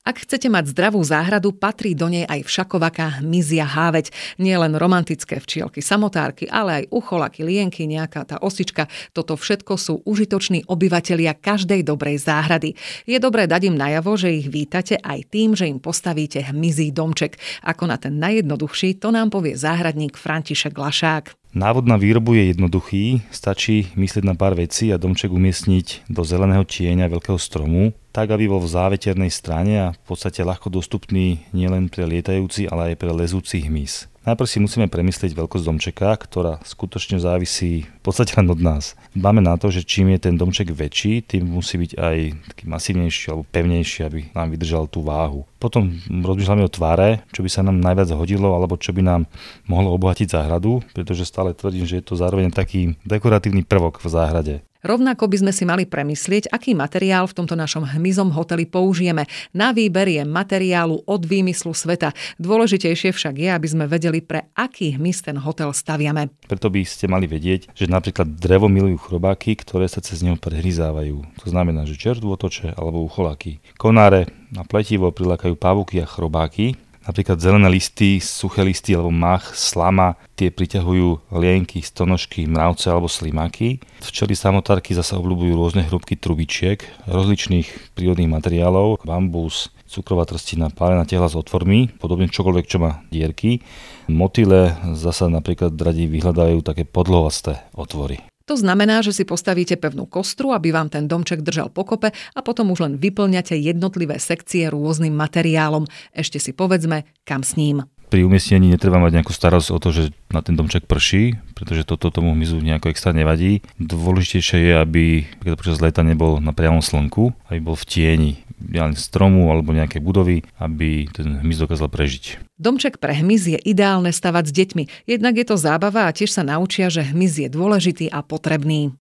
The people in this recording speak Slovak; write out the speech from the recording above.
Ak chcete mať zdravú záhradu, patrí do nej aj všakovaká hmyzia háveť. Nie len romantické včielky, samotárky, ale aj ucholaky, lienky, nejaká tá osička. Toto všetko sú užitoční obyvatelia každej dobrej záhrady. Je dobré dať im najavo, že ich vítate aj tým, že im postavíte hmyzí domček. Ako na ten najjednoduchší, to nám povie záhradník František Lašák. Návod na výrobu je jednoduchý, stačí myslieť na pár vecí a domček umiestniť do zeleného tieňa veľkého stromu, tak aby bol v záveternej strane a v podstate ľahko dostupný nielen pre lietajúci, ale aj pre lezúci hmyz. Najprv si musíme premyslieť veľkosť domčeka, ktorá skutočne závisí v podstate len od nás. Dbáme na to, že čím je ten domček väčší, tým musí byť aj taký masívnejší alebo pevnejší, aby nám vydržal tú váhu. Potom rozmýšľame o tvare, čo by sa nám najviac hodilo alebo čo by nám mohlo obohatiť záhradu, pretože stále tvrdím, že je to zároveň taký dekoratívny prvok v záhrade. Rovnako by sme si mali premyslieť, aký materiál v tomto našom hmyzom hoteli použijeme. Na výber je materiálu od výmyslu sveta. Dôležitejšie však je, aby sme vedeli, pre aký hmyz ten hotel staviame. Preto by ste mali vedieť, že napríklad drevo milujú chrobáky, ktoré sa cez neho prehryzávajú. To znamená, že čertvotoče alebo ucholaky. Konáre na pletivo prilákajú pavúky a chrobáky. Napríklad zelené listy, suché listy alebo mach, slama, tie priťahujú lienky, stonožky, mravce alebo slimáky. Včely samotárky zasa obľúbujú rôzne hrúbky trubičiek, rozličných prírodných materiálov, bambus, cukrová trstina, pálená tehla s otvormi, podobne čokoľvek, čo má dierky. Motyle zasa napríklad radi vyhľadajú také podlohasté otvory. To znamená, že si postavíte pevnú kostru, aby vám ten domček držal pokope a potom už len vyplňate jednotlivé sekcie rôznym materiálom. Ešte si povedzme, kam s ním. Pri umiestnení netreba mať nejakú starosť o to, že na ten domček prší, pretože toto tomu hmyzu nejako extra nevadí. Dôležitejšie je, aby počas leta nebol na priamom slnku, aby bol v tieni stromu alebo nejakej budovy, aby ten hmyz dokázal prežiť. Domček pre hmyz je ideálne stavať s deťmi. Jednak je to zábava a tiež sa naučia, že hmyz je dôležitý a potrebný.